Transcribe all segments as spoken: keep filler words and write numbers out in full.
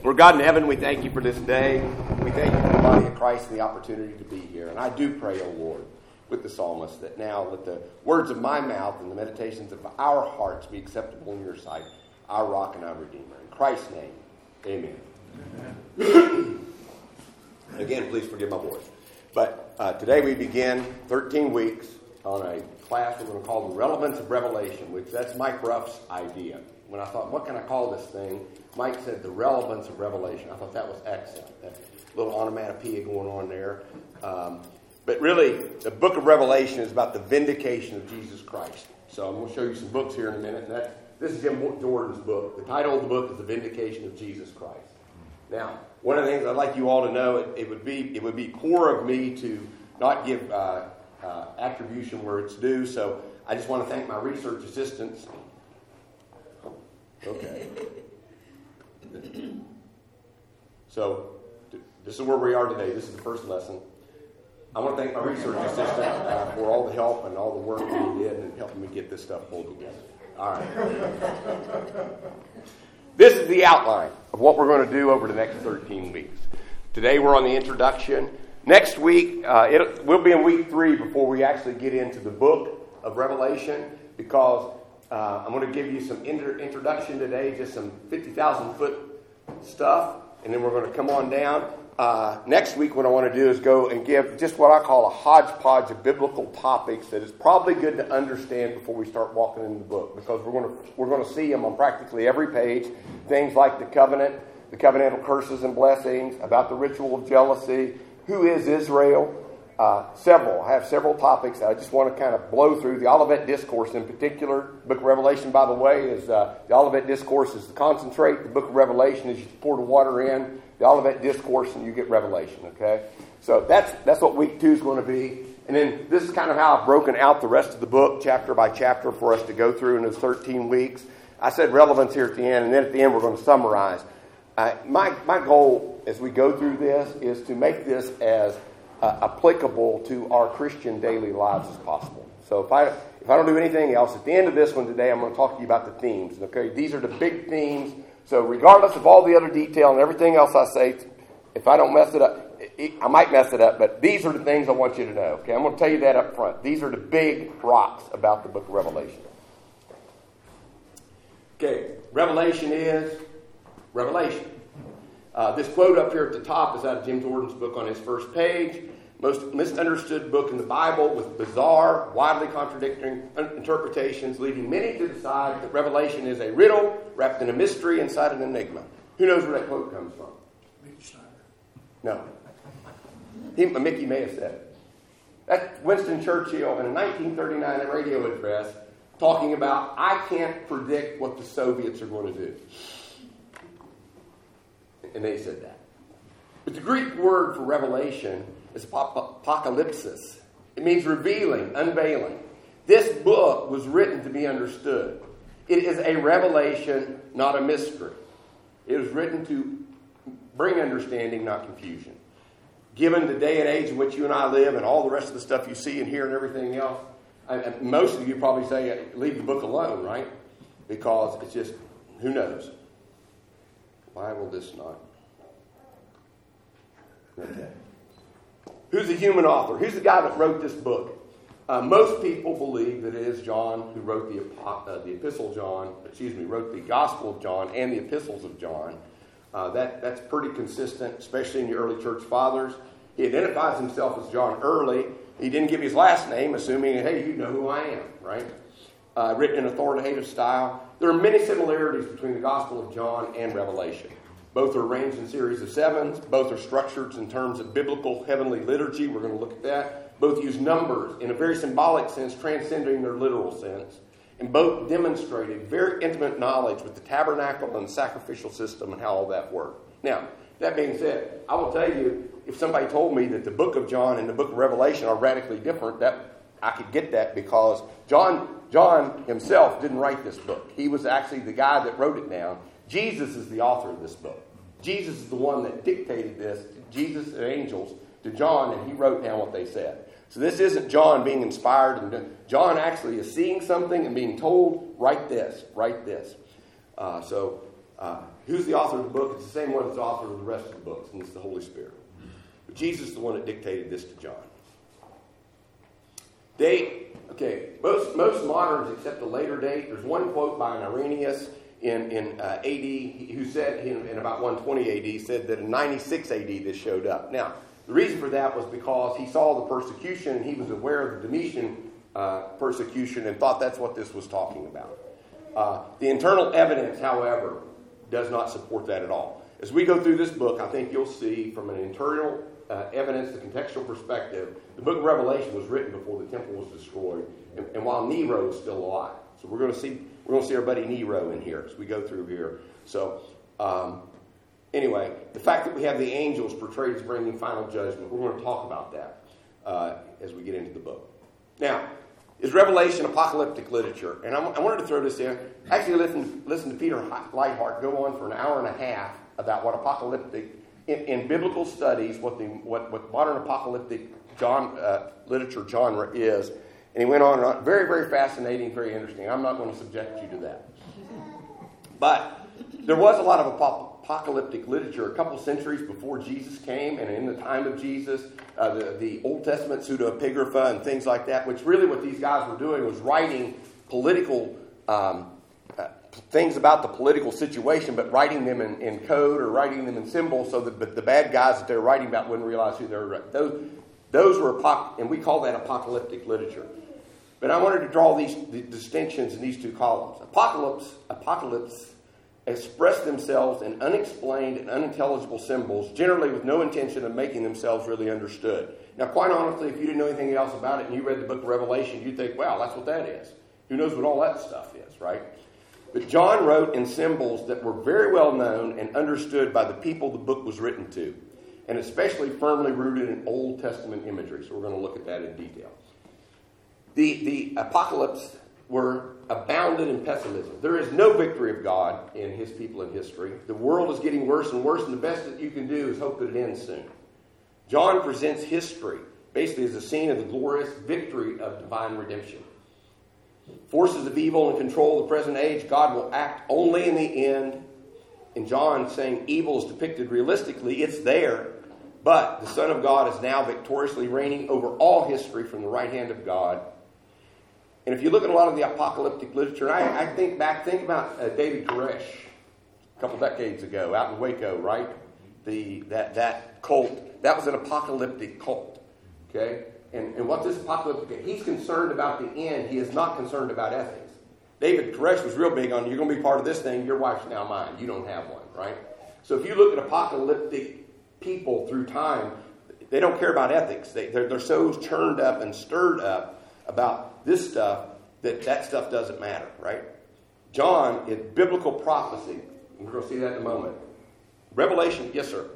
Lord God in heaven, we thank you for this day. We thank you for the body of Christ and the opportunity to be here. And I do pray, O Lord, with the psalmist, that now let the words of my mouth and the meditations of our hearts be acceptable in your sight, our rock and our redeemer. In Christ's name, amen. Amen. Again, please forgive my voice. But uh, today we begin thirteen weeks on a class we're going to call The Relevance of Revelation, which that's Mike Ruff's idea. When I thought, what can I call this thing? Mike said, The Relevance of Revelation. I thought that was excellent. That little onomatopoeia going on there. Um, but really, the book of Revelation is about the vindication of Jesus Christ. So I'm going to show you some books here in a minute. And that, this is Jim Jordan's book. The title of the book is The Vindication of Jesus Christ. Now, one of the things I'd like you all to know, it, it would be it would be poor of me to not give uh, uh, attribution where it's due. So I just want to thank my research assistants. Okay. So this is where we are today. This is the first lesson. I want to thank my research assistant uh, for all the help and all the work that he did in helping me get this stuff pulled together. All right. This is the outline of what we're going to do over the next thirteen weeks. Today we're on the introduction. Next week, uh, it, we'll be in week three before we actually get into the book of Revelation, because uh, I'm going to give you some inter- introduction today, just some fifty thousand foot stuff, and then we're going to come on down. Uh, next week, what I want to do is go and give just what I call a hodgepodge of biblical topics that is probably good to understand before we start walking into the book, because we're going to we're going to see them on practically every page. Things like the covenant, the covenantal curses and blessings, about the ritual of jealousy, who is Israel, uh, several. I have several topics that I just want to kind of blow through. The Olivet Discourse in particular. Book of Revelation, by the way, is uh, the Olivet Discourse is the concentrate. The book of Revelation is you pour the water in. The Olivet Discourse, and you get Revelation, okay? So that's that's what week two is going to be. And then this is kind of how I've broken out the rest of the book, chapter by chapter, for us to go through in those thirteen weeks. I said relevance here at the end, and then at the end we're going to summarize. Uh, my, my goal as we go through this is to make this as uh, applicable to our Christian daily lives as possible. So if I if I don't do anything else, at the end of this one today, I'm going to talk to you about the themes, okay? These are the big themes. So regardless of all the other detail and everything else I say, if I don't mess it up, I might mess it up, but these are the things I want you to know. Okay, I'm going to tell you that up front. These are the big rocks about the book of Revelation. Okay, Revelation is Revelation. Uh, this quote up here at the top is out of Jim Jordan's book on his first page. Most misunderstood book in the Bible with bizarre, widely contradicting interpretations, leading many to decide that Revelation is a riddle wrapped in a mystery inside an enigma. Who knows where that quote comes from? Mickey Schneider. No. He, Mickey may have said it. That's Winston Churchill in a nineteen thirty-nine radio address talking about, I can't predict what the Soviets are going to do. And they said that. But the Greek word for revelation is apocalypsis. It means revealing, unveiling. This book was written to be understood. It is a revelation, not a mystery. It was written to bring understanding, not confusion. Given the day and age in which you and I live and all the rest of the stuff you see and hear and everything else, I, most of you probably say, leave the book alone, right? Because it's just, who knows? Why will this not? Okay. Who's the human author? Who's the guy that wrote this book? Uh, most people believe that it is John who wrote the, uh, the Epistle of John, excuse me, wrote the Gospel of John and the Epistles of John. Uh, that, that's pretty consistent, especially in the early church fathers. He identifies himself as John early. He didn't give his last name, assuming, hey, you know who I am, right? Uh, written in authoritative style. There are many similarities between the Gospel of John and Revelation. Both are arranged in series of sevens. Both are structured in terms of biblical heavenly liturgy. We're going to look at that. Both use numbers in a very symbolic sense, transcending their literal sense. And both demonstrated very intimate knowledge with the tabernacle and the sacrificial system and how all that worked. Now, that being said, I will tell you, if somebody told me that the book of John and the book of Revelation are radically different, that I could get that, because John, John himself didn't write this book. He was actually the guy that wrote it down. Jesus is the author of this book. Jesus is the one that dictated this, Jesus and angels, to John, and he wrote down what they said. So this isn't John being inspired. And John actually is seeing something and being told, write this, write this. Uh, so uh, Who's the author of the book? It's the same one that's the author of the rest of the books, and it's the Holy Spirit. But Jesus is the one that dictated this to John. Date, okay, most most moderns accept a later date. There's one quote by an Irenaeus in, in uh, A D who said in, in about one twenty A D said that in ninety-six A D this showed up. Now, the reason for that was because he saw the persecution and he was aware of the Domitian uh, persecution and thought that's what this was talking about. Uh, the internal evidence, however, does not support that at all. As we go through this book, I think you'll see from an internal uh, evidence, the contextual perspective, the book of Revelation was written before the temple was destroyed, and, and while Nero is still alive. So we're going to see we're going to see our buddy Nero in here as we go through here. So um, anyway, the fact that we have the angels portrayed as bringing final judgment, we're going to talk about that uh, as we get into the book. Now, is Revelation apocalyptic literature? And I'm, I wanted to throw this in. Actually, listen, listen to Peter Leithart go on for an hour and a half about what apocalyptic, in, in biblical studies, what the what, what modern apocalyptic genre, uh, literature genre is. And he went on and on. Very, very fascinating, very interesting. I'm not going to subject you to that. But there was a lot of apocalyptic literature a couple centuries before Jesus came and in the time of Jesus. Uh, the, the Old Testament pseudepigrapha and things like that, which really what these guys were doing was writing political um, uh, things about the political situation, but writing them in, in code or writing them in symbols so that but the bad guys that they're writing about wouldn't realize who they were. Those, those were, apoc- and we call that apocalyptic literature. But I wanted to draw these the distinctions in these two columns. Apocalypse, apocalypse express themselves in unexplained and unintelligible symbols, generally with no intention of making themselves really understood. Now, quite honestly, if you didn't know anything else about it and you read the book of Revelation, you'd think, wow, that's what that is. Who knows what all that stuff is, right? But John wrote in symbols that were very well known and understood by the people the book was written to, and especially firmly rooted in Old Testament imagery. So we're going to look at that in detail. The, the apocalypse were abounded in pessimism. There is no victory of God in his people in history. The world is getting worse and worse, and the best that you can do is hope that it ends soon. John presents history basically as a scene of the glorious victory of divine redemption. Forces of evil and control of the present age, God will act only in the end. In John saying evil is depicted realistically, it's there, but the Son of God is now victoriously reigning over all history from the right hand of God. And if you look at a lot of the apocalyptic literature, I, I think back, think about uh, David Koresh a couple decades ago out in Waco, right? The that that cult, that was an apocalyptic cult, okay? And, and what this apocalyptic, he's concerned about the end. He is not concerned about ethics. David Koresh was real big on, you're going to be part of this thing, your wife's now mine. You don't have one, right? So if you look at apocalyptic people through time, they don't care about ethics. They, they're, they're so churned up and stirred up about this stuff that that stuff doesn't matter, right? John, in biblical prophecy, and we're going to see that in a moment. Revelation, yes, sir.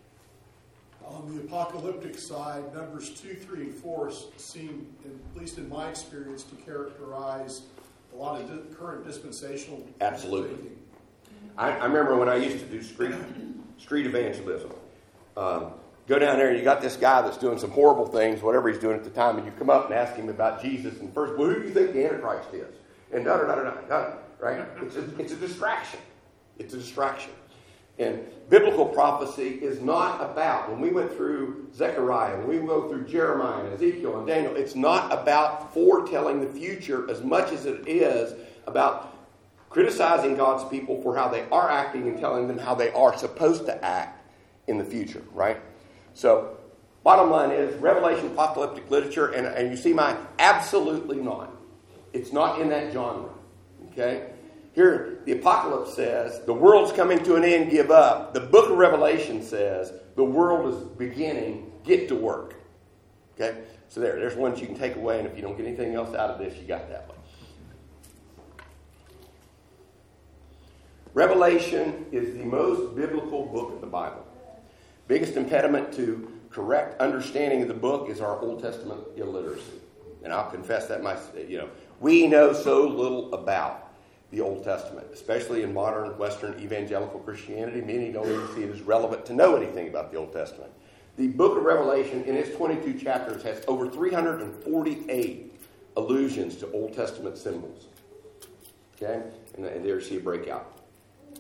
On the apocalyptic side, numbers two, three, and four seem, at least in my experience, to characterize a lot of di- current dispensational Absolutely. thinking. I, I remember when I used to do street street evangelism. Um, go down there and you got this guy that's doing some horrible things, whatever he's doing at the time, and you come up and ask him about Jesus, and first, well, who do you think the Antichrist is? And da da da da da da, right? It's a, it's a distraction. It's a distraction. And biblical prophecy is not about, when we went through Zechariah, when we go through Jeremiah and Ezekiel and Daniel, it's not about foretelling the future as much as it is about criticizing God's people for how they are acting and telling them how they are supposed to act in the future, right? So, bottom line is, Revelation apocalyptic literature, and, and you see my absolutely not. It's not in that genre, okay? Here, the apocalypse says, the world's coming to an end, give up. The book of Revelation says, the world is beginning, get to work. Okay? So there, there's one you can take away, and if you don't get anything else out of this, you got that one. Revelation is the most biblical book of the Bible. Biggest impediment to correct understanding of the book is our Old Testament illiteracy. And I'll confess that my, you know, we know so little about the Old Testament, especially in modern Western evangelical Christianity. Many don't even see it as relevant to know anything about the Old Testament. The book of Revelation, in its twenty-two chapters, has over three hundred forty-eight allusions to Old Testament symbols. Okay? And there you see a breakout.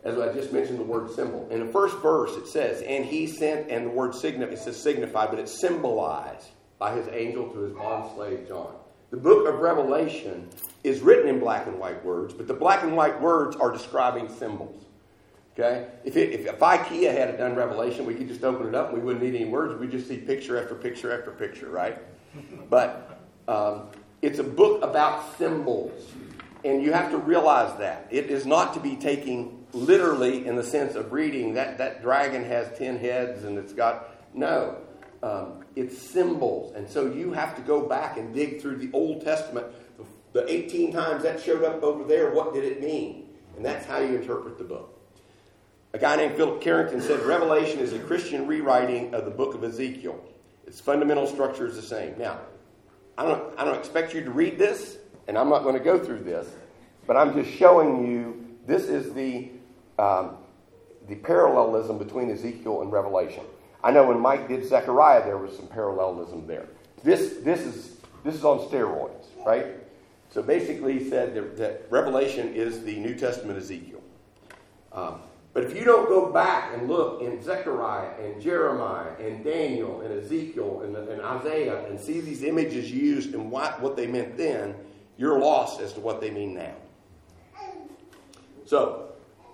as I just mentioned the word symbol. In the first verse it says, and he sent, and the word signify, it says signified, but it's symbolized by his angel to his bond slave John. The book of Revelation is written in black and white words, but the black and white words are describing symbols. Okay? If, it, if, if IKEA had done Revelation, we could just open it up and we wouldn't need any words. We'd just see picture after picture after picture, right? But um, it's a book about symbols. And you have to realize that. It is not to be taken literally in the sense of reading that that dragon has ten heads and it's got... No. Um, it's symbols. And so you have to go back and dig through the Old Testament. The eighteen times that showed up over there, what did it mean? And that's how you interpret the book. A guy named Philip Carrington said, Revelation is a Christian rewriting of the book of Ezekiel. Its fundamental structure is the same. Now, I don't, I don't expect you to read this, and I'm not going to go through this, but I'm just showing you this is the um, the parallelism between Ezekiel and Revelation. I know when Mike did Zechariah, there was some parallelism there. This this is this is on steroids, right? So basically, he said that, that Revelation is the New Testament Ezekiel. Um, but if you don't go back and look in Zechariah and Jeremiah and Daniel and Ezekiel and, and Isaiah and see these images used and what, what they meant then, you're lost as to what they mean now. So,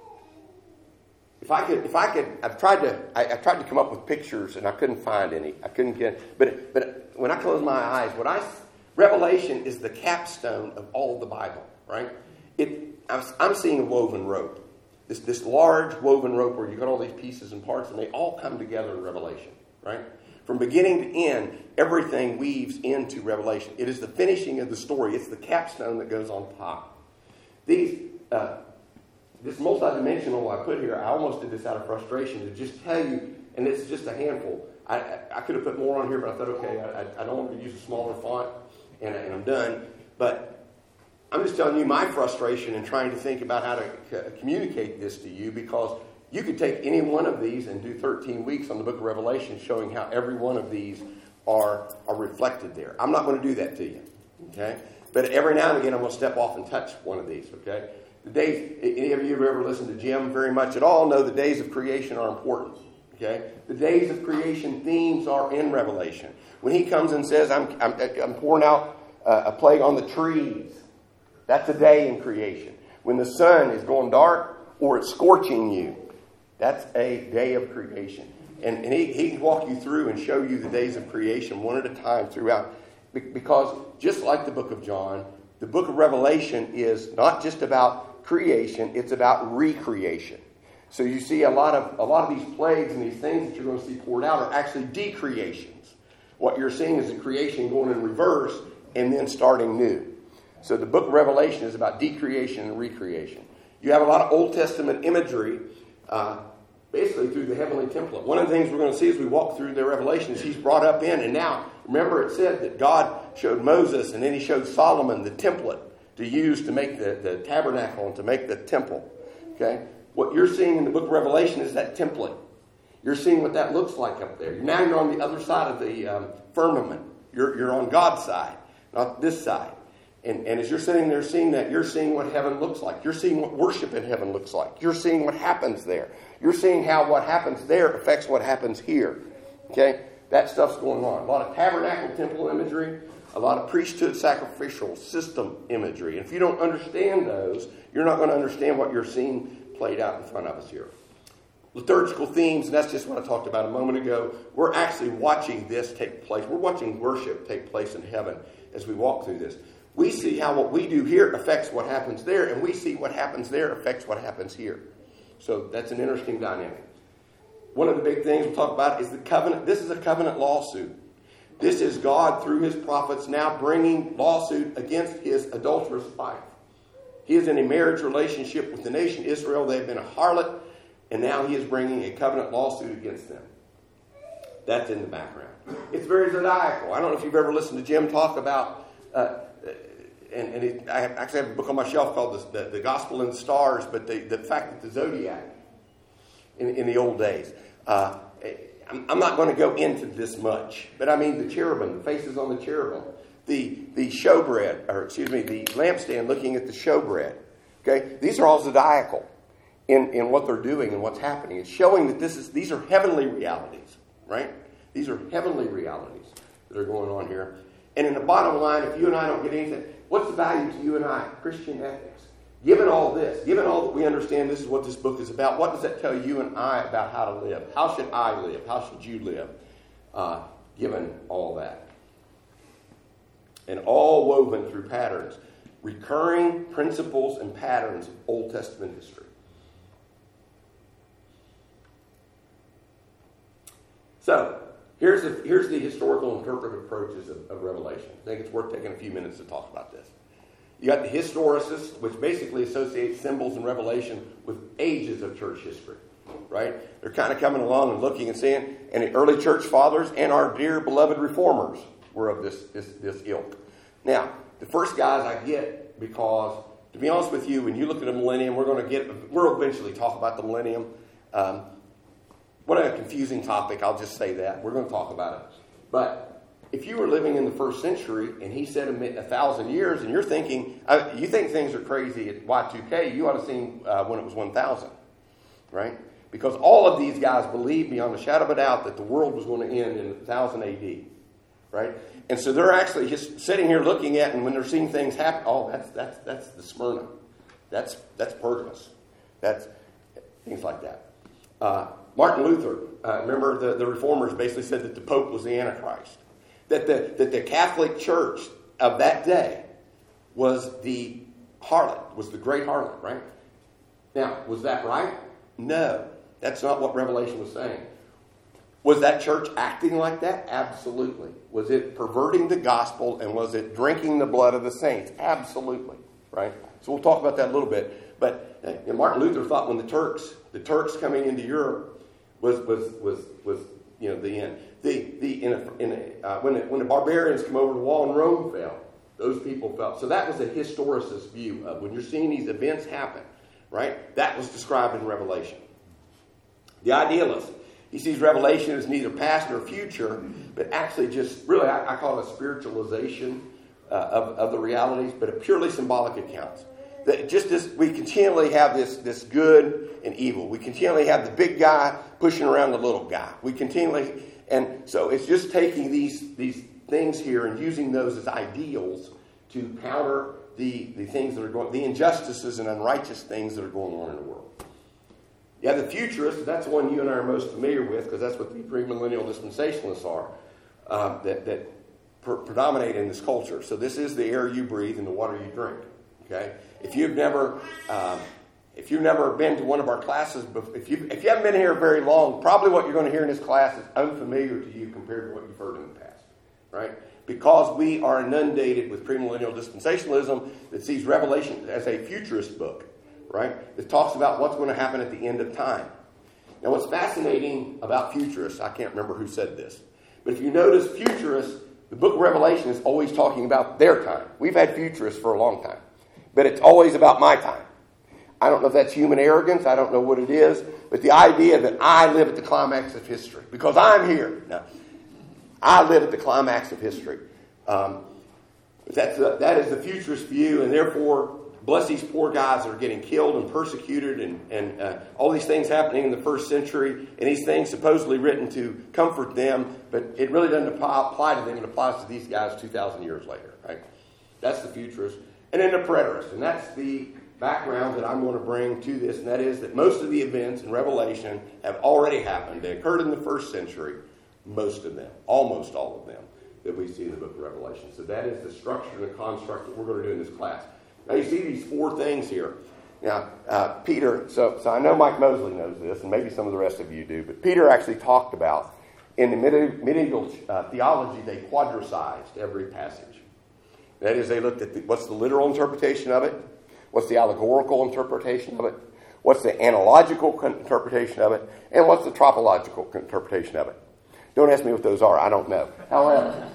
if I could, if I could, I've tried to, I, I tried to come up with pictures and I couldn't find any. I couldn't get, but but when I close my eyes, what I Revelation is the capstone of all of the Bible, right? It, I'm, I'm seeing a woven rope. This this large woven rope where you've got all these pieces and parts and they all come together in Revelation, right? From beginning to end, everything weaves into Revelation. It is the finishing of the story. It's the capstone that goes on top. These, uh, this multidimensional I put here, I almost did this out of frustration to just tell you, and it's just a handful. I, I, I could have put more on here, but I thought, okay, I, I don't want to use a smaller font, and, and I'm done. But I'm just telling you my frustration in trying to think about how to c- communicate this to you, because you could take any one of these and do thirteen weeks on the book of Revelation showing how every one of these are, are reflected there. I'm not going to do that to you, okay? But every now and again I'm going to step off and touch one of these, okay? The days, any of you who have ever listened to Jim very much at all know the days of creation are important, okay? The days of creation themes are in Revelation. When he comes and says, I'm, I'm, I'm pouring out uh, a plague on the trees, that's a day in creation. When the sun is going dark or it's scorching you, that's a day of creation. And, and he, he can walk you through and show you the days of creation one at a time throughout. Because just like the book of John, the book of Revelation is not just about creation, it's about recreation. So you see a lot of a lot of these plagues and these things that you're going to see poured out are actually decreations. What you're seeing is the creation going in reverse and then starting new. So the book of Revelation is about decreation and recreation. You have a lot of Old Testament imagery, uh, basically through the heavenly template. One of the things we're going to see as we walk through the Revelation is he's brought up in, and now, remember it said that God showed Moses and then he showed Solomon the template to use to make the, the tabernacle and to make the temple. Okay? What you're seeing in the book of Revelation is that template. You're seeing what that looks like up there. Now you're on the other side of the um, firmament. You're, you're on God's side, not this side. And, and as you're sitting there seeing that, you're seeing what heaven looks like. You're seeing what worship in heaven looks like. You're seeing what happens there. You're seeing how what happens there affects what happens here. Okay? That stuff's going on. A lot of tabernacle temple imagery, a lot of priesthood sacrificial system imagery. And if you don't understand those, you're not going to understand what you're seeing played out in front of us here. Liturgical themes, and that's just what I talked about a moment ago. We're actually watching this take place. We're watching worship take place in heaven as we walk through this. We see how what we do here affects what happens there, and we see what happens there affects what happens here. So that's an interesting dynamic. One of the big things we'll talk about is the covenant. This is a covenant lawsuit. This is God, through his prophets, now bringing lawsuit against his adulterous wife. He is in a marriage relationship with the nation Israel. They've been a harlot, and now he is bringing a covenant lawsuit against them. That's in the background. It's very zodiacal. I don't know if you've ever listened to Jim talk about... Uh, And, and it, I actually have a book on my shelf called the, the, the Gospel in the Stars, but the, the fact that the zodiac in, in the old days. Uh, I'm, I'm not going to go into this much, but I mean the cherubim, the faces on the cherubim, the the showbread, or excuse me, the lampstand looking at the showbread. Okay, these are all zodiacal, in, in what they're doing and what's happening. It's showing that this is these are heavenly realities, right? These are heavenly realities that are going on here. And in the bottom line, if you and I don't get anything, what's the value to you and I? Christian ethics. Given all this, given all that we understand this is what this book is about, what does that tell you and I about how to live? How should I live? How should you live? Uh, given all that. And all woven through patterns, recurring principles and patterns of Old Testament history. So, here's the, here's the historical interpretive approaches of, of Revelation. I think it's worth taking a few minutes to talk about this. You got the historicists, which basically associate symbols in Revelation with ages of church history, right? They're kind of coming along and looking and saying, and the early church fathers and our dear beloved reformers were of this, this, this ilk. Now, the first guys I get because, to be honest with you, when you look at the millennium, we're going to get, we'll eventually talk about the millennium. Um, what a confusing topic, I'll just say that. We're going to talk about it. But if you were living in the first century and he said a, a thousand years and you're thinking, uh, you think things are crazy at Y two K, you ought to have seen uh, when it was one thousand, right? Because all of these guys believed beyond a shadow of a doubt that the world was going to end in one thousand A D, right? And so they're actually just sitting here looking at, and when they're seeing things happen, oh, that's that's that's the Smyrna. That's that's Pergamos. That's things like that. Uh, Martin Luther, uh, remember the, the reformers basically said that the Pope was the Antichrist. That the, that the Catholic Church of that day was the harlot, was the great harlot, right? Now, was that right? No. That's not what Revelation was saying. Was that church acting like that? Absolutely. Was it perverting the gospel and was it drinking the blood of the saints? Absolutely, right? So we'll talk about that a little bit. But uh, Martin Luther thought when the Turks, the Turks coming into Europe was was was was you know the end. The the in a, in a, uh, when the, when the barbarians come over, the wall in Rome fell. Those people fell. So that was a historicist view of when you're seeing these events happen, right? That was described in Revelation. The idealist, he sees Revelation as neither past nor future, but actually just really I, I call it a spiritualization uh, of of the realities, but a purely symbolic account. That just as we continually have this this good and evil, we continually have the big guy pushing around the little guy. We continually. And so it's just taking these these things here and using those as ideals to counter the, the things that are going, the injustices and unrighteous things that are going on in the world. Yeah, the futurists, that's the one you and I are most familiar with because that's what the premillennial dispensationalists are uh, that, that pre- predominate in this culture. So this is the air you breathe and the water you drink. Okay, if you've never um, If you've never been to one of our classes, if you if you haven't been here very long, probably what you're going to hear in this class is unfamiliar to you compared to what you've heard in the past, right? Because we are inundated with premillennial dispensationalism that sees Revelation as a futurist book, right? It talks about what's going to happen at the end of time. Now, what's fascinating about futurists, I can't remember who said this, but if you notice futurists, the book of Revelation is always talking about their time. We've had futurists for a long time, but it's always about my time. I don't know if that's human arrogance. I don't know what it is. But the idea that I live at the climax of history because I'm here. No. I live at the climax of history. Um, that's a, that is the futurist view, and therefore, bless these poor guys that are getting killed and persecuted and, and uh, all these things happening in the first century, and these things supposedly written to comfort them, but it really doesn't apply, apply to them. It applies to these guys two thousand years later. Right? That's the futurist. And then the preterist, and that's the background that I'm going to bring to this, and that is that most of the events in Revelation have already happened. They occurred in the first century, most of them, almost all of them, that we see in the book of Revelation. So that is the structure and the construct that we're going to do in this class. Now you see these four things here. Now, uh, Peter, so, so I know Mike Mosley knows this, and maybe some of the rest of you do, but Peter actually talked about, in the medieval uh, theology, they quadraticized every passage. That is, they looked at the, what's the literal interpretation of it, what's the allegorical interpretation of it? What's the analogical interpretation of it? And what's the tropological interpretation of it? Don't ask me what those are. I don't know. However,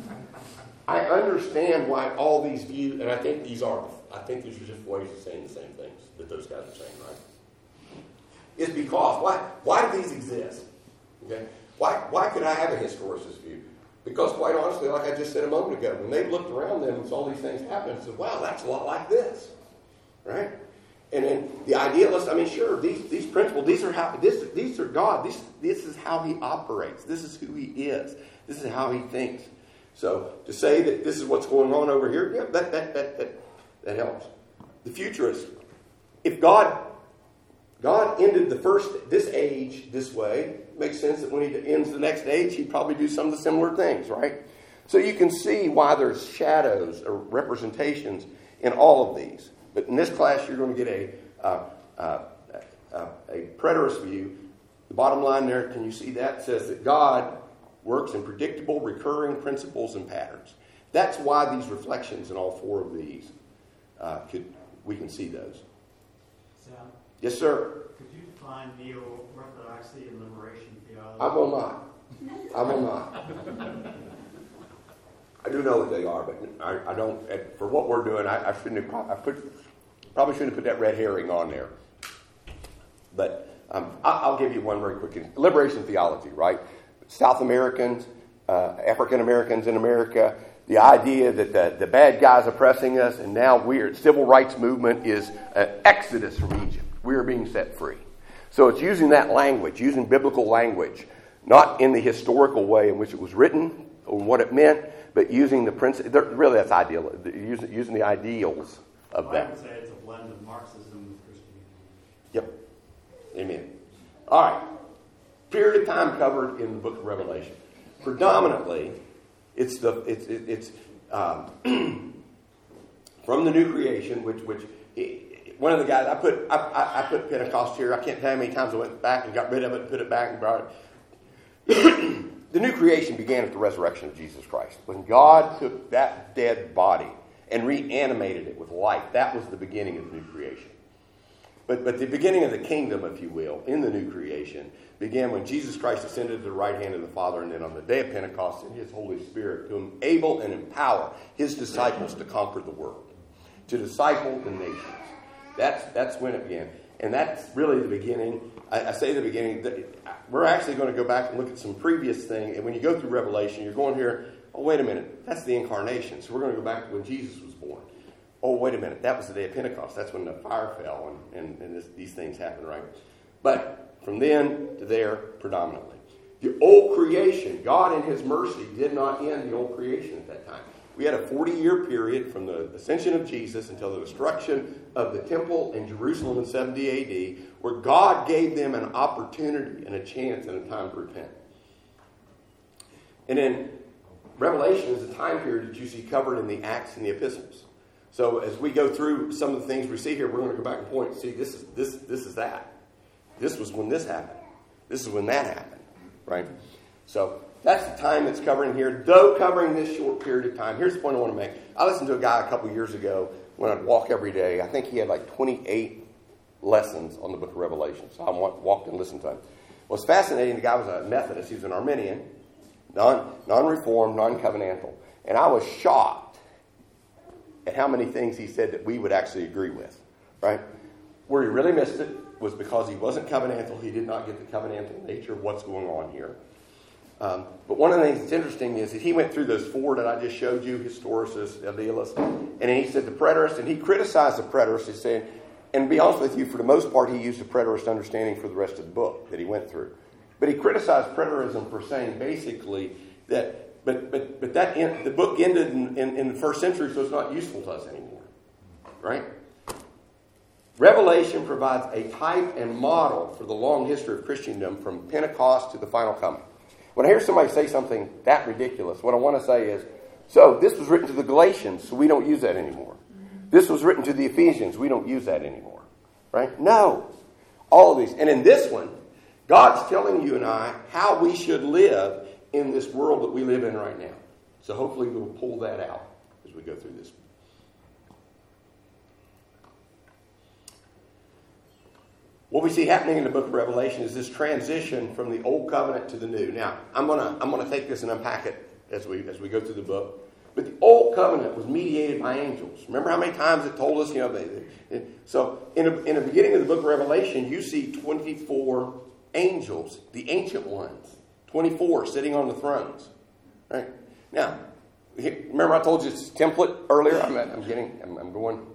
I understand why all these views, and I think these are, I think these are just ways of saying the same things that those guys are saying, right? Is because, why, why do these exist? Okay? Why, why could I have a historicist view? Because quite honestly, like I just said a moment ago, when they looked around them and saw these things happen and said, wow, that's a lot like this. Right? And then the idealist, I mean, sure, these, these principles, these are how, this, these are God. This, this is how he operates. This is who he is. This is how he thinks. So to say that this is what's going on over here, yeah, that, that, that, that, that helps. The futurist, if God, God ended the first, this age this way, it makes sense that when he ends the next age, he'd probably do some of the similar things, right? So you can see why there's shadows or representations in all of these. But in this class, you're going to get a, uh, uh, uh, a preterist view. The bottom line there, can you see that? It says that God works in predictable, recurring principles and patterns. That's why these reflections in all four of these, uh, could we can see those. Sam? Yes, sir? Could you define neo-orthodoxy and liberation theology? I will not. I will not. I do know what they are, but I, I don't. For what we're doing, I, I shouldn't have. I put, probably shouldn't have put that red herring on there. But um, I, I'll give you one very quick. Liberation theology, right? South Americans, uh, African Americans in America. The idea that the, the bad guys oppressing us, and now we're civil rights movement is an exodus from Egypt. We are being set free. So it's using that language, using biblical language, not in the historical way in which it was written or what it meant, but using the principle. Really, that's ideal. Using, using the ideals of well, that. I would say it's a blend of Marxism with Christianity. Yep. Amen. All right. Period of time covered in the book of Revelation. Predominantly, it's the it's it, it's um, from the new creation, which which it, one of the guys I put I, I, I put Pentecost here. I can't tell how many times I went back and got rid of it, and put it back and brought it. The new creation began at the resurrection of Jesus Christ. When God took that dead body and reanimated it with life, that was the beginning of the new creation. But, but the beginning of the kingdom, if you will, in the new creation, began when Jesus Christ ascended to the right hand of the Father, and then on the day of Pentecost, in his Holy Spirit, to enable and empower his disciples to conquer the world, to disciple the nations. That's, that's when it began. And that's really the beginning. I, I say the beginning. We're actually going to go back and look at some previous thing. And when you go through Revelation, you're going here, oh, wait a minute. That's the incarnation. So we're going to go back to when Jesus was born. Oh, wait a minute. That was the day of Pentecost. That's when the fire fell and, and, and this, these things happened, right? But from then to there, predominantly. The old creation, God in his mercy did not end the old creation at that time. We had a forty-year period from the ascension of Jesus until the destruction of the temple in Jerusalem in seventy A D, where God gave them an opportunity and a chance and a time to repent. And then Revelation is a time period that you see covered in the Acts and the Epistles. So as we go through some of the things we see here, we're going to go back and point and see this is this this is that. This was when this happened. This is when that happened. Right? So that's the time that's covering here, though covering this short period of time. Here's the point I want to make. I listened to a guy a couple years ago when I'd walk every day. I think he had like twenty-eight lessons on the book of Revelation. So I walked and listened to him. Well, it's fascinating. The guy was a Methodist. He was an Arminian, non, non-reformed, non-covenantal. And I was shocked at how many things he said that we would actually agree with. Right? Where he really missed it was because he wasn't covenantal. He did not get the covenantal nature of what's going on here. Um, but one of the things that's interesting is that he went through those four that I just showed you, historicists, idealists, and then he said the preterist, and he criticized the preterist. He's saying, and to be honest with you, for the most part, he used the preterist understanding for the rest of the book that he went through. But he criticized preterism for saying basically that, but but but that in, the book ended in, in, in the first century, so it's not useful to us anymore, right? Revelation provides a type and model for the long history of Christendom from Pentecost to the final coming. When I hear somebody say something that ridiculous, what I want to say is, so this was written to the Galatians, so we don't use that anymore. This was written to the Ephesians, we don't use that anymore. Right? No. All of these. And in this one, God's telling you and I how we should live in this world that we live in right now. So hopefully we'll pull that out as we go through this. What we see happening in the book of Revelation is this transition from the old covenant to the new. Now, I'm gonna I'm gonna take this and unpack it as we as we go through the book. But the old covenant was mediated by angels. Remember how many times it told us, you know, they, they, so in a, in the beginning of the book of Revelation, you see twenty-four angels, the ancient ones, twenty-four sitting on the thrones. Right? Now, remember I told you it's a template earlier? I'm, I'm getting, I'm, I'm going,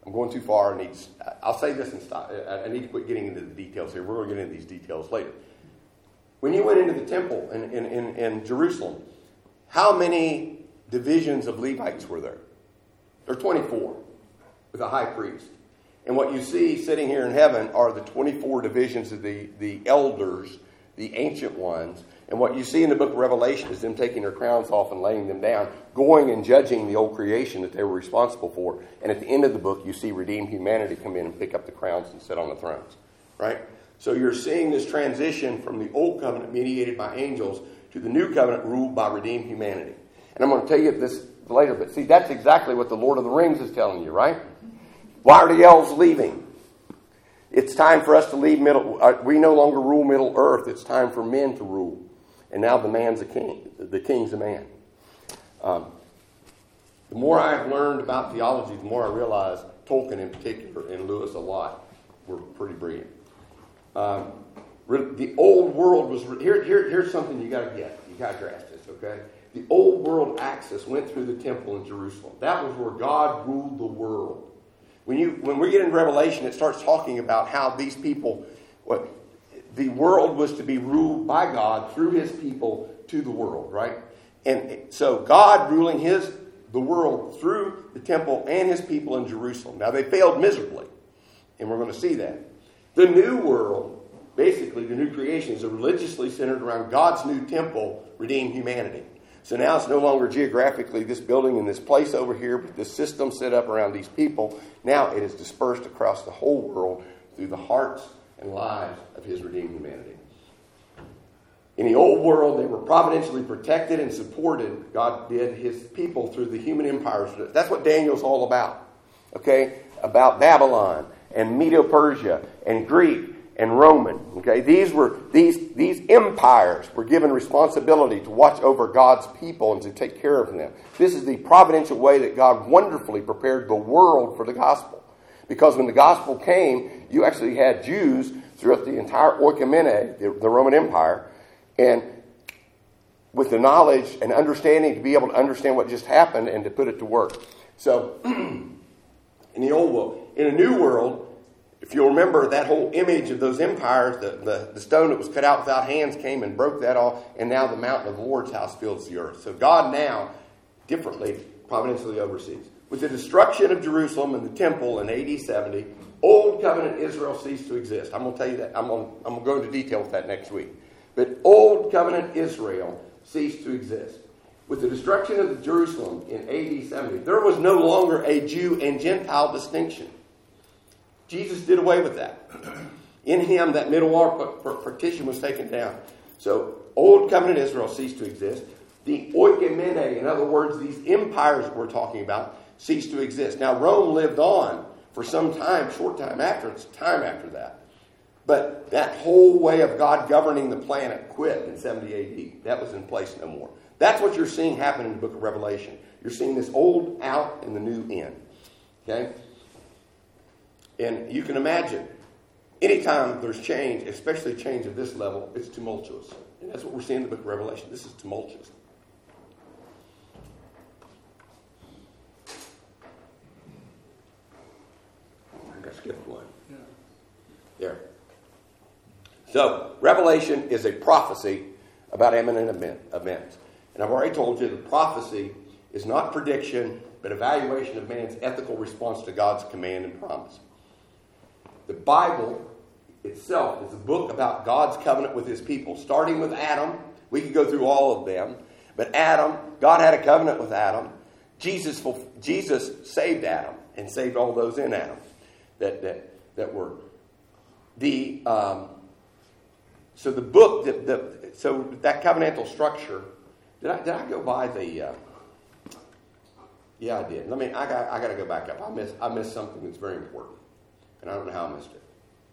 I'm going too far. I need to, I'll say this and stop. I need to quit getting into the details here. We're going to get into these details later. When you went into the temple in, in, in, in Jerusalem, how many divisions of Levites were there? There are twenty-four with a high priest. And what you see sitting here in heaven are the twenty-four divisions of the, the elders, the ancient ones. And what you see in the book of Revelation is them taking their crowns off and laying them down, going and judging the old creation that they were responsible for. And at the end of the book, you see redeemed humanity come in and pick up the crowns and sit on the thrones. Right? So you're seeing this transition from the old covenant mediated by angels to the new covenant ruled by redeemed humanity. And I'm going to tell you this later, but see, that's exactly what the Lord of the Rings is telling you, right? Why are the elves leaving? It's time for us to leave Middle... Uh, we no longer rule Middle Earth. It's time for men to rule. And now the man's a king. The king's a man. Um, the more I've learned about theology, the more I realize Tolkien in particular and Lewis a lot were pretty brilliant. Um, the old world was... Here, here, here's something you got to get. You got to grasp this, okay? The old world axis went through the temple in Jerusalem. That was where God ruled the world. When you when we get into Revelation, it starts talking about how these people, what the world was to be ruled by God through his people to the world, right? And so God ruling his the world through the temple and his people in Jerusalem. Now they failed miserably, and we're going to see that. The new world, basically the new creation, is religiously centered around God's new temple, redeemed humanity. So now it's no longer geographically this building and this place over here, but this system set up around these people. Now it is dispersed across the whole world through the hearts and lives of his redeemed humanity. In the old world, they were providentially protected and supported. God did his people through the human empires. That's what Daniel's all about. Okay? About Babylon and Medo-Persia and Greek and Roman. Okay? These were these these empires were given responsibility to watch over God's people and to take care of them. This is the providential way that God wonderfully prepared the world for the gospel. Because when the gospel came, you actually had Jews throughout the entire Oikumene, the, the Roman Empire, and with the knowledge and understanding to be able to understand what just happened and to put it to work. So, in the old world, in a new world, if you'll remember that whole image of those empires, the, the, the stone that was cut out without hands came and broke that all, and now the mountain of the Lord's house fills the earth. So God now, differently, providentially oversees. With the destruction of Jerusalem and the temple in A D seventy, Old Covenant Israel ceased to exist. I'm going to tell you that. I'm going, I'm going to go into detail with that next week. But Old Covenant Israel ceased to exist. With the destruction of Jerusalem in A D seventy, there was no longer a Jew and Gentile distinction. Jesus did away with that. In him, that middle wall partition was taken down. So, Old Covenant Israel ceased to exist. The Oikumene, in other words, these empires that we're talking about, ceased to exist. Now, Rome lived on for some time, short time after, it's time after that. But that whole way of God governing the planet quit in seventy A D. That was in place no more. That's what you're seeing happen in the book of Revelation. You're seeing this old out and the new in. Okay? And you can imagine, anytime there's change, especially change at this level, it's tumultuous. And that's what we're seeing in the book of Revelation. This is tumultuous. I got skipped one. Yeah. There. So, Revelation is a prophecy about imminent event, events. And I've already told you the prophecy is not prediction, but evaluation of man's ethical response to God's command and promise. The Bible itself is a book about God's covenant with his people, starting with Adam. We could go through all of them. But Adam, God had a covenant with Adam. Jesus, Jesus saved Adam and saved all those in Adam that that, that were the... Um, so the book, the, the, so that covenantal structure, did I, did I go by the... Uh, yeah, I did. Let me, I got, I got to go back up. I missed, I missed something that's very important. And I don't know how I missed it.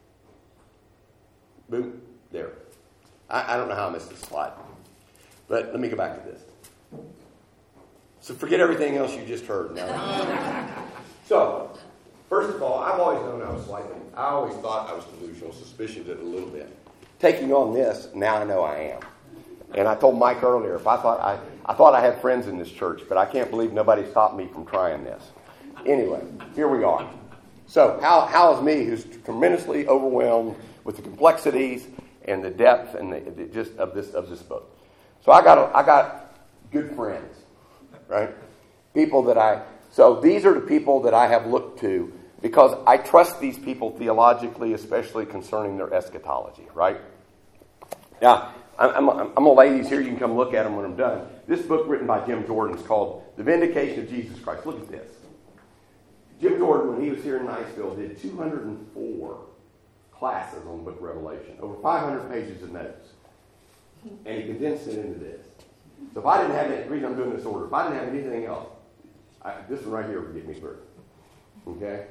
Boom. There. I, I don't know how I missed this slide. But let me go back to this. So forget everything else you just heard now. So, first of all, I've always known I was slightly, I always thought I was delusional, suspicious of it a little bit. Taking on this, now I know I am. And I told Mike earlier, if I thought I, I thought I had friends in this church, but I can't believe nobody stopped me from trying this. Anyway, here we are. So how how is me, who's tremendously overwhelmed with the complexities and the depth and the, the just of this of this book? So I got a, I got good friends, right? People that I so these are the people that I have looked to because I trust these people theologically, especially concerning their eschatology, right? Now, I'm, I'm, I'm gonna lay these here. You can come look at them when I'm done. This book written by Jim Jordan is called The Vindication of Jesus Christ. Look at this. Jim Jordan, when he was here in Niceville, did two hundred four classes on the book of Revelation, over five hundred pages of notes. And he condensed it into this. So if I didn't have it, the reason I'm doing this order, if I didn't have anything else, I, this one right here would get me through. Okay?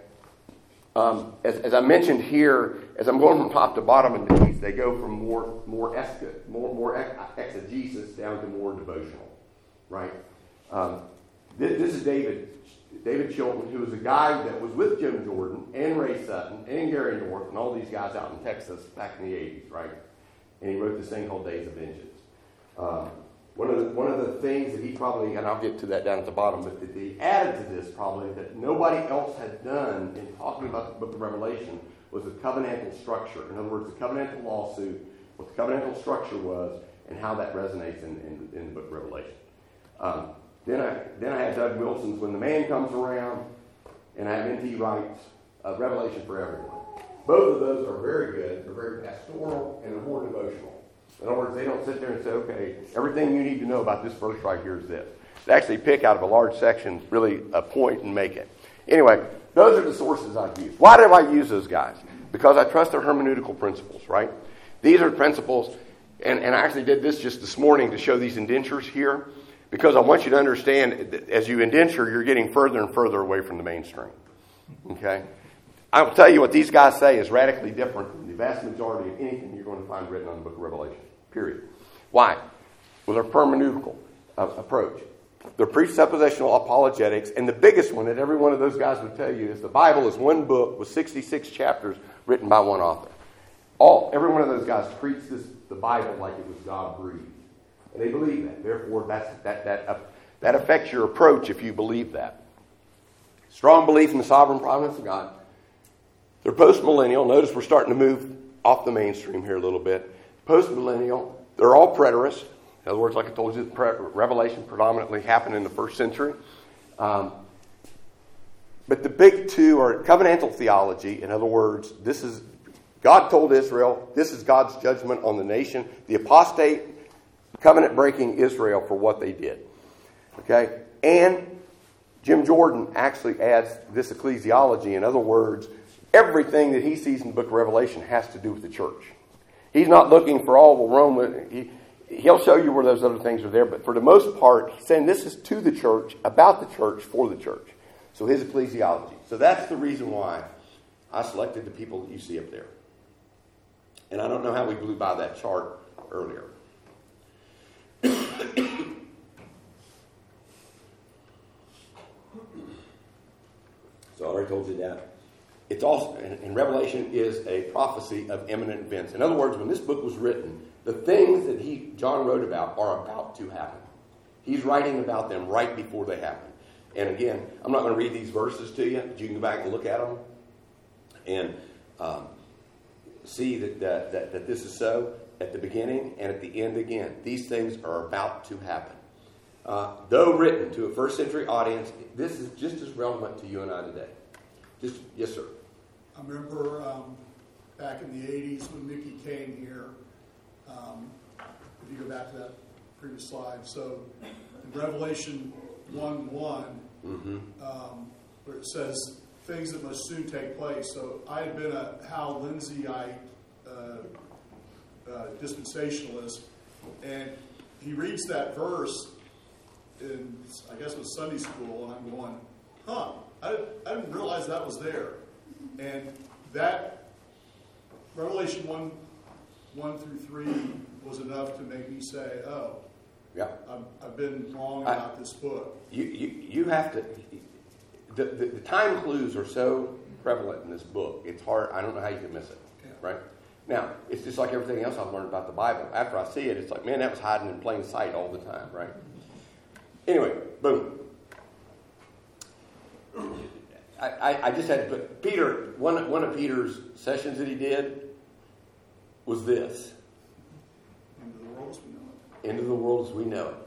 Um, as, as I mentioned here, as I'm going from top to bottom in these, they go from more more, esca, more, more exegesis down to more devotional. Right? Um, this, this is David David Chilton, who was a guy that was with Jim Jordan and Ray Sutton and Gary North and all these guys out in Texas back in the eighties, right? And he wrote this thing called Days of Vengeance. Um, one of the one of the things that he probably, and I'll get to that down at the bottom, but that he added to this probably that nobody else had done in talking about the book of Revelation was the covenantal structure. In other words, the covenantal lawsuit, what the covenantal structure was, and how that resonates in, in, in the book of Revelation. Um, Then I then I have Doug Wilson's When the Man Comes Around, and I have N T Wright's uh, Revelation for Everyone. Both of those are very good. They're very pastoral and they're more devotional. In other words, they don't sit there and say, okay, everything you need to know about this verse right here is this. They actually pick out of a large section, really a point and make it. Anyway, those are the sources I've used. Why do I use those guys? Because I trust their hermeneutical principles, right? These are principles, and, and I actually did this just this morning to show these indentures here. Because I want you to understand that as you indenture, you're getting further and further away from the mainstream. Okay? I will tell you what these guys say is radically different from the vast majority of anything you're going to find written on the book of Revelation. Period. Why? Well, their hermeneutical uh, approach. Their presuppositional apologetics. And the biggest one that every one of those guys would tell you is the Bible is one book with sixty-six chapters written by one author. All Every one of those guys treats this, the Bible like it was God-breathed. And they believe that. Therefore, that's, that, that, uh, that affects your approach if you believe that. Strong belief in the sovereign providence of God. They're post-millennial. Notice we're starting to move off the mainstream here a little bit. Post-millennial. They're all preterists. In other words, like I told you, pre- Revelation predominantly happened in the first century. Um, but the big two are covenantal theology. In other words, this is God told Israel, this is God's judgment on the nation. The apostate, covenant-breaking Israel for what they did. Okay? And Jim Jordan actually adds this ecclesiology. In other words, everything that he sees in the book of Revelation has to do with the church. He's not looking for all the Roman. He, he'll show you where those other things are there, but for the most part, he's saying this is to the church, about the church, for the church. So his ecclesiology. So that's the reason why I selected the people that you see up there. And I don't know how we blew by that chart earlier. So I already told you that. It's also, and Revelation is a prophecy of imminent events. In other words, when this book was written, the things that he John wrote about are about to happen. He's writing about them right before they happen. And again, I'm not going to read these verses to you, but you can go back and look at them and um, see that, that, that, that this is so at the beginning and at the end again. These things are about to happen. Uh, though written to a first century audience, this is just as relevant to you and I today. Just, yes, sir. I remember um, back in the eighties when Mickey came here, um, if you go back to that previous slide, so in Revelation one one, mm-hmm. um, where it says things that must soon take place. So I had been a Hal Lindseyite uh, uh, dispensationalist, and he reads that verse in, I guess it was Sunday school, and I'm going, huh, I didn't, I didn't realize that was there. And that, Revelation one, one through three was enough to make me say, oh, yeah, I've, I've been wrong about I, this book. You, you you have to, the, the, the time clues are so prevalent in this book, it's hard, I don't know how you can miss it, yeah. Right? Now, it's just like everything else I've learned about the Bible. After I see it, it's like, man, that was hiding in plain sight all the time, right? Anyway, boom. I, I, I just had to put Peter. One one of Peter's sessions that he did was this: Into the world as we know it. "Into the world as we know it."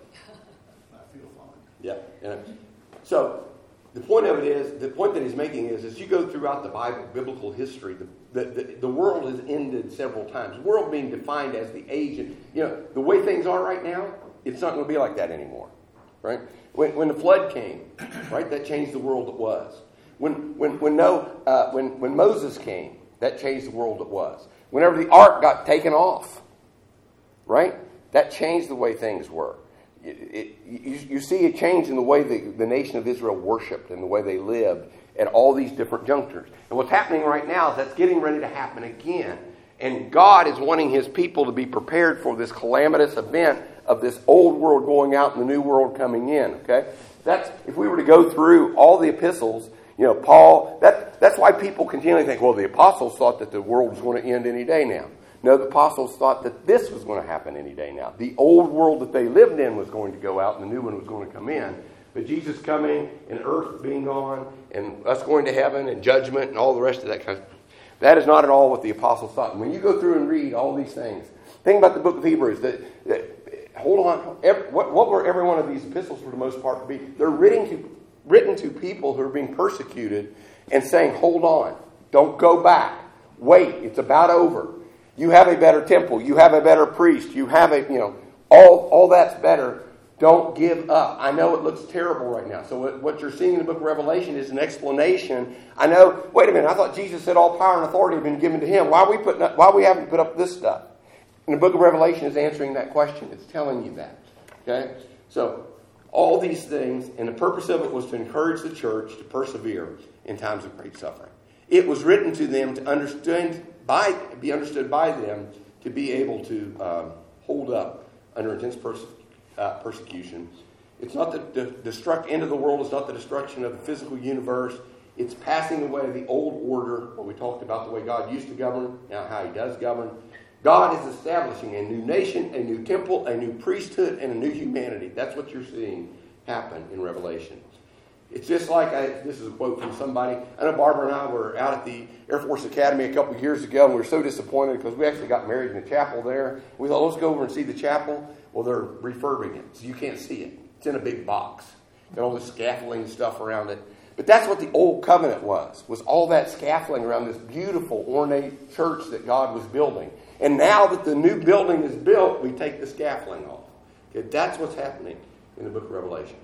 I feel fine. Yeah. And so the point of it is, the point that he's making is, as you go throughout the Bible, biblical history, the the, the, the world has ended several times. The world being defined as the age, and, you know, the way things are right now, it's not going to be like that anymore, right? When when the flood came, right, that changed the world that was. When when when no uh, when when Moses came, that changed the world that was. Whenever the ark got taken off, right, that changed the way things were. It, it, you, you see a change in the way the, the nation of Israel worshipped and the way they lived at all these different junctures. And what's happening right now is that's getting ready to happen again. And God is wanting His people to be prepared for this calamitous event of this old world going out and the new world coming in. Okay, that's if we were to go through all the epistles, you know, Paul. That that's why people continually think, well, the apostles thought that the world was going to end any day now. No, the apostles thought that this was going to happen any day now. The old world that they lived in was going to go out and the new one was going to come in. But Jesus coming and earth being gone and us going to heaven and judgment and all the rest of that kind of stuff, that is not at all what the apostles thought. And when you go through and read all these things, think about the book of Hebrews. That, that hold on, every, what, what were every one of these epistles for the most part to be? They're written to, written to people who are being persecuted and saying, hold on, don't go back. Wait, it's about over. You have a better temple. You have a better priest. You have a, you know, all, all that's better. Don't give up. I know it looks terrible right now. So what, what you're seeing in the book of Revelation is an explanation. I know, wait a minute, I thought Jesus said all power and authority had been given to Him. Why are we putting up, why we haven't put up this stuff? And the book of Revelation is answering that question. It's telling you that. Okay? So all these things, and the purpose of it was to encourage the church to persevere in times of great suffering. It was written to them to understand by be understood by them to be able to um, hold up under intense perse- uh, persecution. It's not the, the destruct end of the world. It's not the destruction of the physical universe. It's passing away of the old order, what we talked about, the way God used to govern, now how He does govern. God is establishing a new nation, a new temple, a new priesthood, and a new humanity. That's what you're seeing happen in Revelation. It's just like, I, this is a quote from somebody. I know Barbara and I were out at the Air Force Academy a couple of years ago, and we were so disappointed because we actually got married in the chapel there. We thought, let's go over and see the chapel. Well, they're refurbing it, so you can't see it. It's in a big box. Got all this scaffolding and stuff around it. But that's what the old covenant was, was all that scaffolding around this beautiful, ornate church that God was building. And now that the new building is built, we take the scaffolding off. Okay, that's what's happening in the book of Revelation.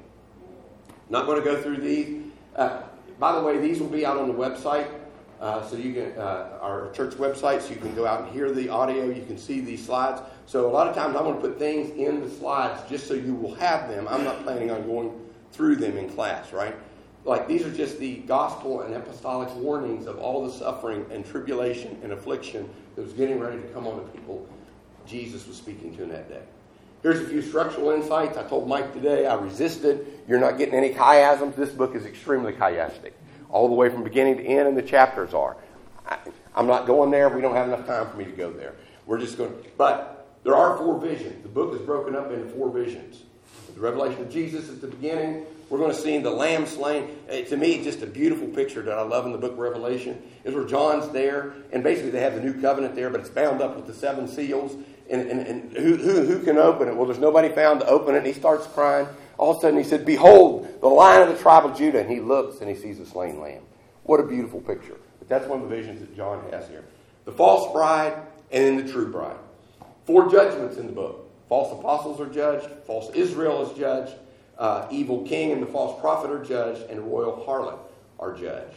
Not going to go through these. Uh, by the way, these will be out on the website, uh, so you can uh, our church website, so you can go out and hear the audio. You can see these slides. So a lot of times I'm going to put things in the slides just so you will have them. I'm not planning on going through them in class, right? Like these are just the gospel and apostolic warnings of all the suffering and tribulation and affliction that was getting ready to come on the people Jesus was speaking to in that day. Here's a few structural insights. I told Mike today, I resisted. You're not getting any chiasms. This book is extremely chiastic. All the way from beginning to end, and the chapters are. I, I'm not going there. We don't have enough time for me to go there. We're just going to... But there are four visions. The book is broken up into four visions. The revelation of Jesus at the beginning. We're going to see the Lamb slain. It, to me, it's just a beautiful picture that I love in the book of Revelation. Is where John's there, and basically they have the new covenant there, but it's bound up with the seven seals. And, and, and who, who, who can open it? Well, there's nobody found to open it. And he starts crying. All of a sudden he said, behold, the Lion of the tribe of Judah. And he looks and he sees a slain lamb. What a beautiful picture. But that's one of the visions that John has here. The false bride and then the true bride. Four judgments in the book. False apostles are judged. False Israel is judged. Uh, evil king and the false prophet are judged. And royal harlot are judged.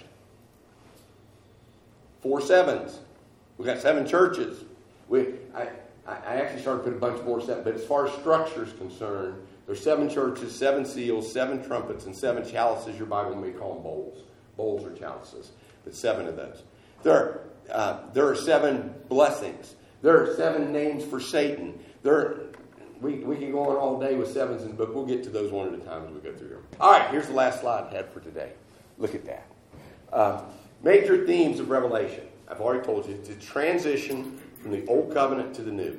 Four sevens. We've got seven churches. We... I, I actually started to put a bunch more stuff, but as far as structure is concerned, there's seven churches, seven seals, seven trumpets, and seven chalices. Your Bible may call them bowls. Bowls or chalices, but seven of those. There are, uh, there are seven blessings. There are seven names for Satan. There are, we, we can go on all day with sevens in the book. We'll get to those one at a time as we go through here. All right, here's the last slide I had for today. Look at that. Uh, major themes of Revelation. I've already told you. It's a transition from the old covenant to the new.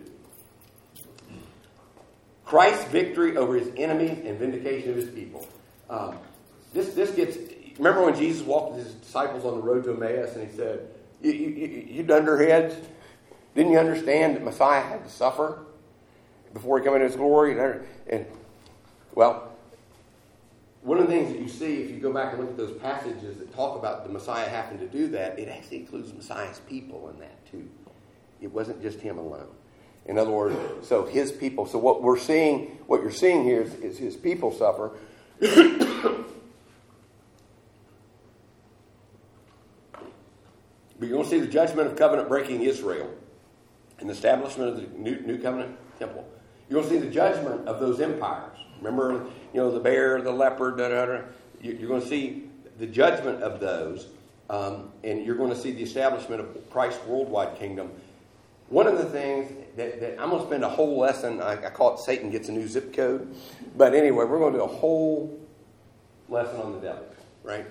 Christ's victory over his enemies and vindication of his people. Um, this this gets remember when Jesus walked with his disciples on the road to Emmaus and he said, you, you, you dunderheads, didn't you understand that Messiah had to suffer before he came into his glory? And, and well, one of the things that you see if you go back and look at those passages that talk about the Messiah having to do that, it actually includes Messiah's people in that too. It wasn't just him alone. In other words, so his people, so what we're seeing, what you're seeing here is, is his people suffer. But you're going to see the judgment of covenant breaking Israel and the establishment of the new, new covenant temple. You're going to see the judgment of those empires. Remember, you know, the bear, the leopard, da, da, da. You're going to see the judgment of those, um, and you're going to see the establishment of Christ's worldwide kingdom. One of the things that, that I'm going to spend a whole lesson, I, I call it Satan Gets a New Zip Code. But anyway, we're going to do a whole lesson on the devil, right?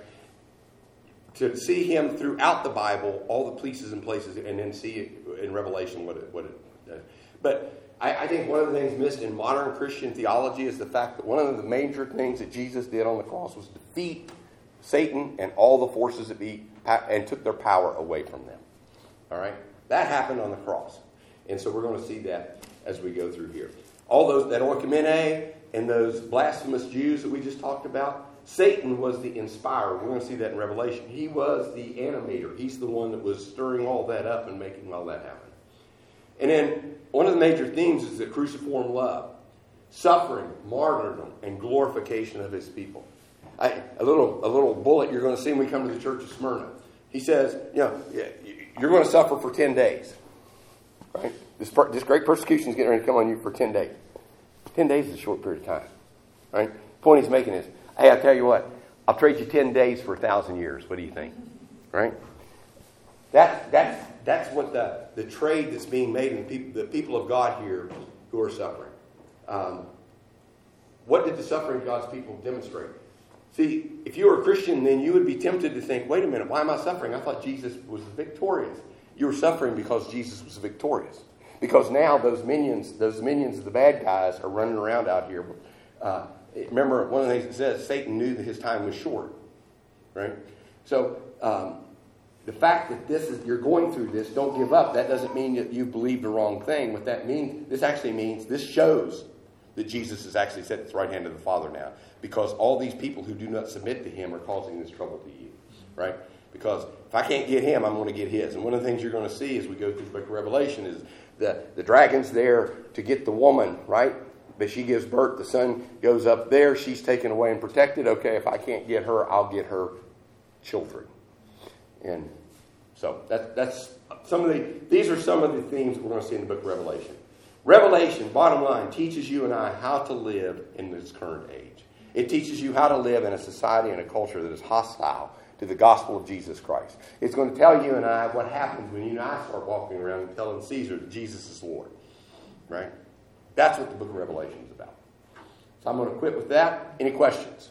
To see him throughout the Bible, all the pieces and places, and then see it in Revelation what it, what it does. But I, I think one of the things missed in modern Christian theology is the fact that one of the major things that Jesus did on the cross was defeat Satan and all the forces that be, and took their power away from them. All right? That happened on the cross. And so we're going to see that as we go through here. All those, that oikoumene and those blasphemous Jews that we just talked about, Satan was the inspirer. We're going to see that in Revelation. He was the animator. He's the one that was stirring all that up and making all that happen. And then one of the major themes is the cruciform love. Suffering, martyrdom, and glorification of his people. I, a little a little bullet you're going to see when we come to the church of Smyrna. He says, you know, you're going to suffer for ten days. Right? This, per, this great persecution is getting ready to come on you for ten days. ten days is a short period of time. Right? The point he's making is, hey, I'll tell you what, I'll trade you ten days for a thousand years. What do you think? Right? That, that's, that's what the, the trade that's being made in the people, the people of God here who are suffering. Um, what did the suffering of God's people demonstrate? See, if you were a Christian, then you would be tempted to think, wait a minute, why am I suffering? I thought Jesus was victorious. You were suffering because Jesus was victorious. Because now those minions, those minions of the bad guys are running around out here. Uh, remember, one of the things it says, Satan knew that his time was short. Right? So, um, the fact that this is you're going through this, don't give up. That doesn't mean that you believe the wrong thing. What that means, this actually means, this shows that Jesus is actually set at the right hand of the Father now. Because all these people who do not submit to him are causing this trouble to you. Right? Because if I can't get him, I'm going to get his. And one of the things you're going to see as we go through the book of Revelation is the, the dragon's there to get the woman, right? But she gives birth. The son goes up there. She's taken away and protected. Okay, if I can't get her, I'll get her children. And so that, that's some of the, these are some of the themes we're going to see in the book of Revelation. Revelation, bottom line, teaches you and I how to live in this current age. It teaches you how to live in a society and a culture that is hostile to the gospel of Jesus Christ. It's going to tell you and I what happens when you and I start walking around and telling Caesar that Jesus is Lord. Right? That's what the book of Revelation is about. So I'm going to quit with that. Any questions?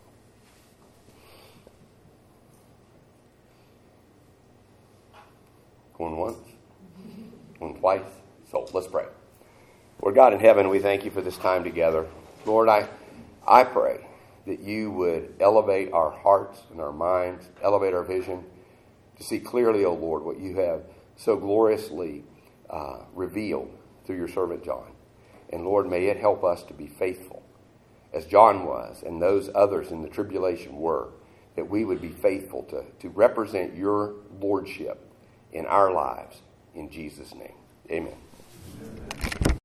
Going once? Going twice? So let's pray. Lord God in heaven, we thank you for this time together. Lord, I, I pray that you would elevate our hearts and our minds, elevate our vision to see clearly, O Lord, what you have so gloriously uh, revealed through your servant John. And Lord, may it help us to be faithful as John was and those others in the tribulation were, that we would be faithful to, to represent your lordship in our lives. In Jesus' name, amen.